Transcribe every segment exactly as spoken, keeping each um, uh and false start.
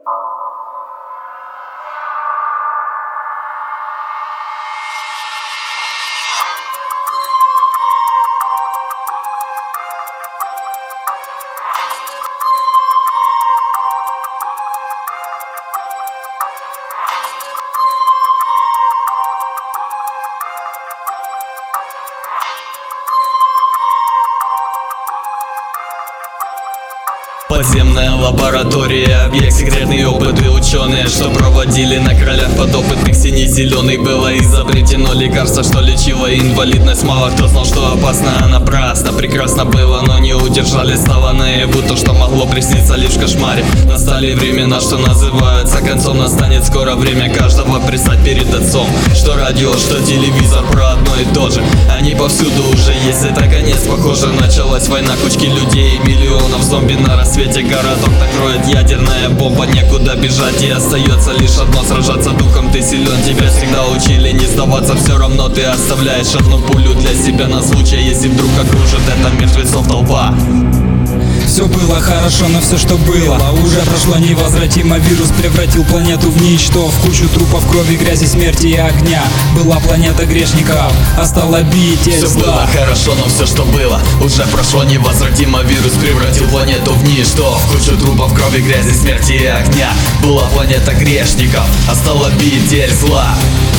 Подземная лаборатория, объект секретный опыты ученые, что проводили на кролях подопытных. Синий-зеленый было изобретено лекарство, что лечило инвалидность. Мало кто знал, что опасно, а напрасно. Прекрасно было, но не удержали слова наяву, то, что могло присниться лишь в кошмаре. Настали времена, что называются концом. Настанет скоро время каждого предстать перед отцом. Что радио, что телевизор, про одно и то же. Они повсюду уже есть, это конец. Похоже, началась война, кучки людей, миллионов зомби на рассвете. Городок накроет ядерная бомба, некуда бежать, и остается лишь одно: сражаться духом. Ты силен, тебя всегда учили не сдаваться. Все равно ты оставляешь одну пулю для себя на случай, если вдруг окружит это мертвецов толпа. Все было хорошо, но все, что было, уже прошло невозвратимо. Вирус превратил планету в ничто, в кучу трупов, крови, грязи, смерти и огня. Была планета грешников, а стал обитель зла. Все было хорошо, но все, что было, уже прошло невозвратимо. Вирус превратил планету в ничто, в кучу трупов, крови, грязи, смерти и огня. Была планета грешников, а стал обитель зла.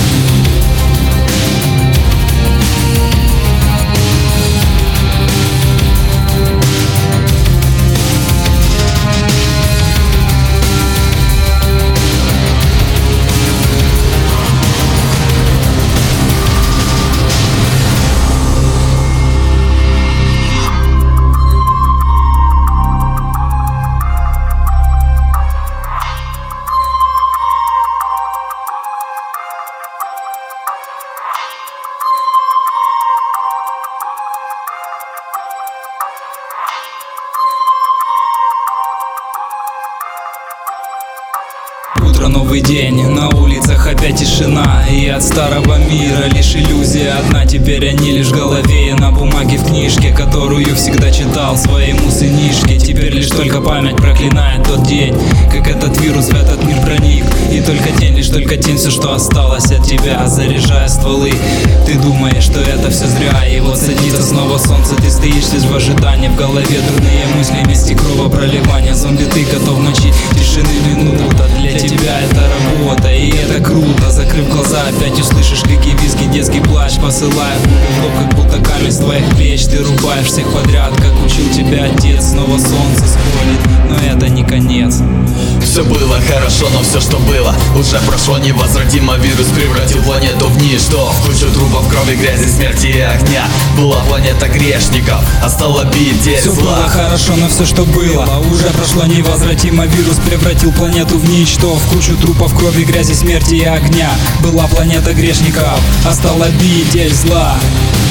Утро, новый день, на улицах опять тишина. И от старого мира лишь иллюзия одна. Теперь они лишь в голове, на бумаге, в книжке, которую всегда читал своему сынишке. Теперь лишь только память проклинает тот день, как этот вирус в этот мир проник. И только тень, лишь только тень, все, что осталось от тебя. Заряжая стволы, ты думаешь, что это все зря. И вот садится снова солнце, ты стоишь лишь в ожидании. В голове дурные мысли, вместе кровопроливания. Зомби, ты готов ночи, тишины минута. Для тебя это работа, и это круто. Закрыв глаза, опять услышишь крики, визги, детский плач. Посылая пулю в лоб, как будто камень с твоих плеч. Ты рубаешь всех подряд, как учил тебя отец. Снова солнце сходит, но это не конец. Все было хорошо, но все, что было, уже прошло невозвратимо. Вирус превратил планету в ничто, в кучу трупов, крови, грязи, смерти и огня. Была планета грешников, а стал обитель зла. Все было хорошо, но все, что было, уже прошло невозвратимо. Вирус превратил планету в ничто, в кучу трупов, крови, грязи, смерти и огня. Была планета грешников, а стал обитель зла.